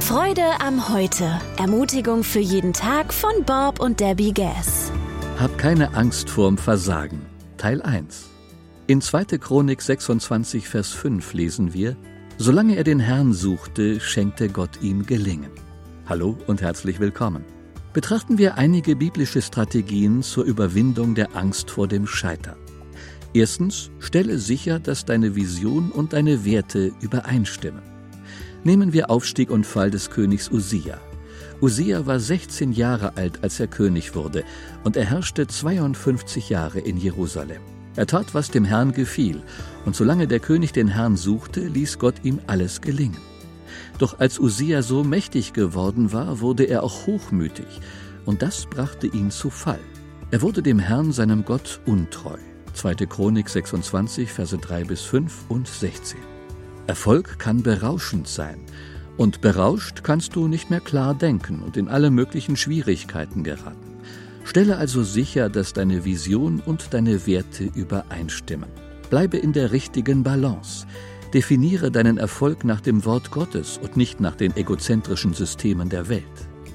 Freude am Heute. Ermutigung für jeden Tag von Bob und Debbie Gass. Hab keine Angst vorm Versagen. Teil 1. In 2. Chronik 26, Vers 5 lesen wir: Solange er den Herrn suchte, schenkte Gott ihm Gelingen. Hallo und herzlich willkommen. Betrachten wir einige biblische Strategien zur Überwindung der Angst vor dem Scheitern. Erstens, stelle sicher, dass deine Vision und deine Werte übereinstimmen. Nehmen wir Aufstieg und Fall des Königs Usia. Usia war 16 Jahre alt, als er König wurde, und er herrschte 52 Jahre in Jerusalem. Er tat, was dem Herrn gefiel, und solange der König den Herrn suchte, ließ Gott ihm alles gelingen. Doch als Usia so mächtig geworden war, wurde er auch hochmütig, und das brachte ihn zu Fall. Er wurde dem Herrn, seinem Gott, untreu. 2. Chronik 26, Verse 3 bis 5 und 16. Erfolg kann berauschend sein, und berauscht kannst du nicht mehr klar denken und in alle möglichen Schwierigkeiten geraten. Stelle also sicher, dass deine Vision und deine Werte übereinstimmen. Bleibe in der richtigen Balance. Definiere deinen Erfolg nach dem Wort Gottes und nicht nach den egozentrischen Systemen der Welt.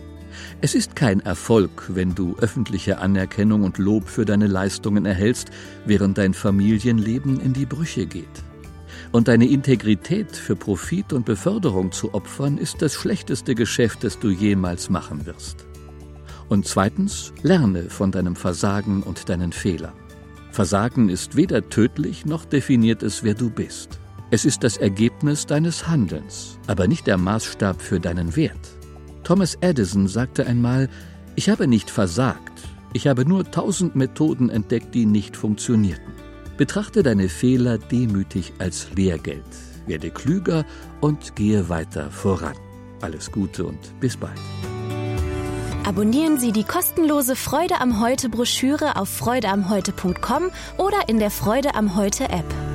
Es ist kein Erfolg, wenn du öffentliche Anerkennung und Lob für deine Leistungen erhältst, während dein Familienleben in die Brüche geht. Und deine Integrität für Profit und Beförderung zu opfern, ist das schlechteste Geschäft, das du jemals machen wirst. Und zweitens, lerne von deinem Versagen und deinen Fehlern. Versagen ist weder tödlich, noch definiert es, wer du bist. Es ist das Ergebnis deines Handelns, aber nicht der Maßstab für deinen Wert. Thomas Edison sagte einmal: Ich habe nicht versagt, ich habe nur 1000 Methoden entdeckt, die nicht funktionierten. Betrachte deine Fehler demütig als Lehrgeld. Werde klüger und gehe weiter voran. Alles Gute und bis bald. Abonnieren Sie die kostenlose Freude am Heute Broschüre auf freudeamheute.com oder in der Freude am Heute App.